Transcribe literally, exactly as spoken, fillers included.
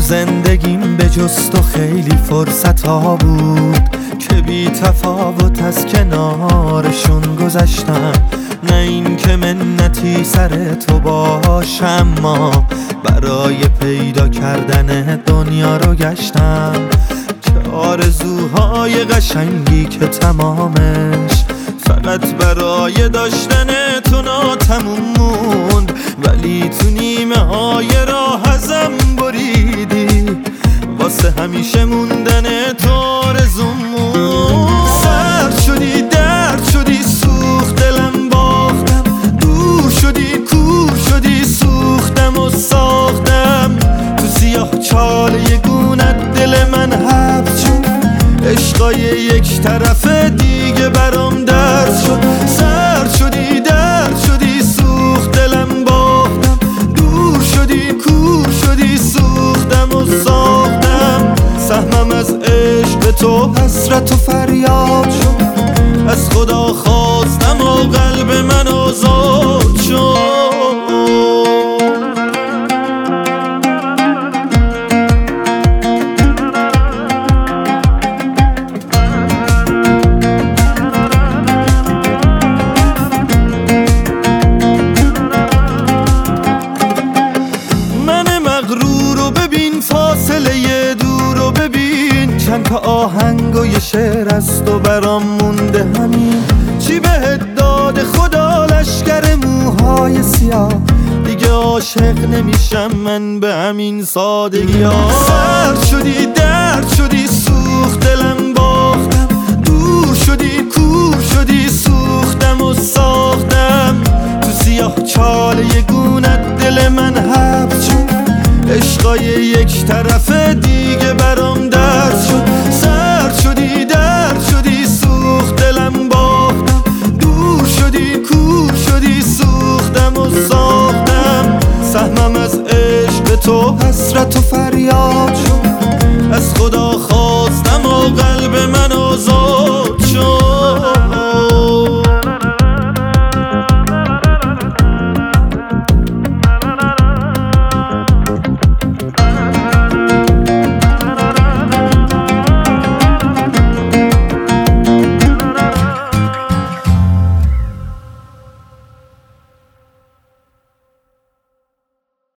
زندگیم به جز تو خیلی فرصت ها بود که بی تفاوت از کنارشون گذشتم. نه این که منتی سر تو باشم، ما برای پیدا کردن دنیا رو گشتم. که آرزوهای قشنگی که تمامش فقط برای داشتن تو ناتموم موند، ولی تو نیمه های راه ازم بریدی، واسه همیشه موندن تو آرزوم موند. سرد شدی، درد شدی، سوخت دلم باختم، دور شدی، کور شدی، سوختم و ساختم. تو سیاه چال یگونت دل من حبس شد، عشقای یک طرفه دیگه برام درس شد. سرد شدی، درد شدی، سوخت دلم باختم، دور شدی، کور شدی، سوختم و ساختم. سهمم از عشق تو حسرت و فریاد شد، از خدا خواستم و قلب من آزاد شد. فاصله دور رو ببین، چند تا آهنگ و یه شعر از تو برام مونده. همین چی بهت داده خدا لشکر موهای سیاه، دیگه عاشق نمیشم من به همین سادگی ها. سرد شدی، درد شدی، سوخت دلم باختم، دور شدی، کور شدی، سوختم و ساختم. تو سیاه چال یگونت دل من حبس شد، عشقای یک طرفه دیگه برام درس شد. سرد شدی، درد شدی، سوخت دلم باختم، دور شدی، کور شدی، سوختم و ساختم. سهمم از عشق تو حسرت و فریاد شد، از خدا خواستم و قلب من آزاد